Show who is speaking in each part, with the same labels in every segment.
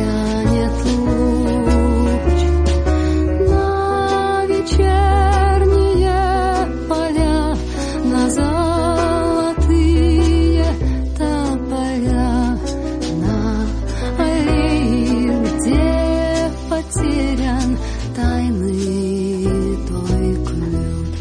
Speaker 1: тянет луч на вечерние поля, на золотые тополя, на аллеи, где потерян тайный той ключ.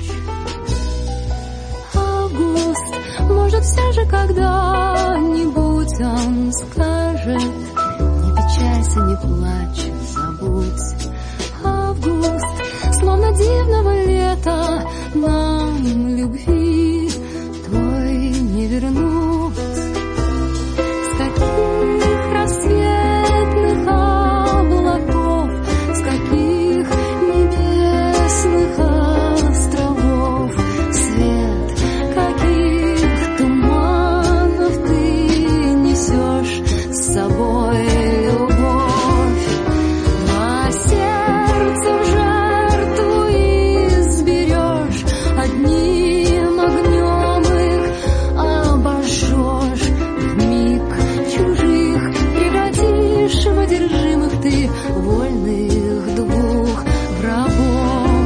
Speaker 1: Август, может, все же когда-нибудь он скажет: не печалься, не плачь, забудь. Август, словно дивного лета, нам любви той не вернуть. С каких рассветных облаков, с каких небесных островов, свет каких туманов ты несешь с собой любовь. На сердце в жертву изберешь, одним огнем их обожжешь. Вмиг чужих превратишь в одержимых ты вольных двух врагов.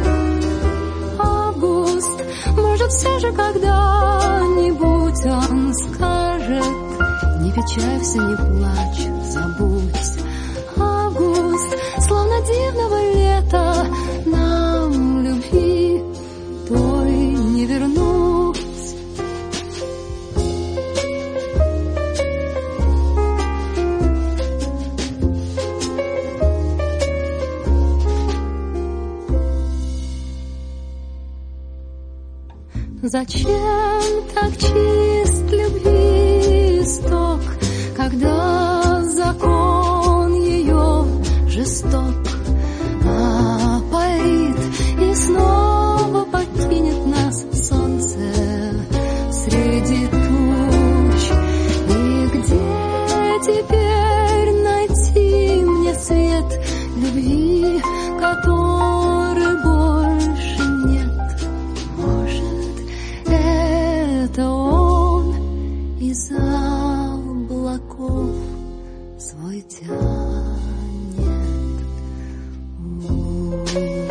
Speaker 1: Август, может, все же когда-нибудь он скажет: не печалься, не плачь, забудь. Август, словно дивного лета, нам любви той не вернуть. Зачем так чист любви исток, когда закон ее жесток? Опалит и снова покинет нас солнце среди туч. И где теперь найти мне свет любви, который больше нет? Может, это он из облаков свой тянет.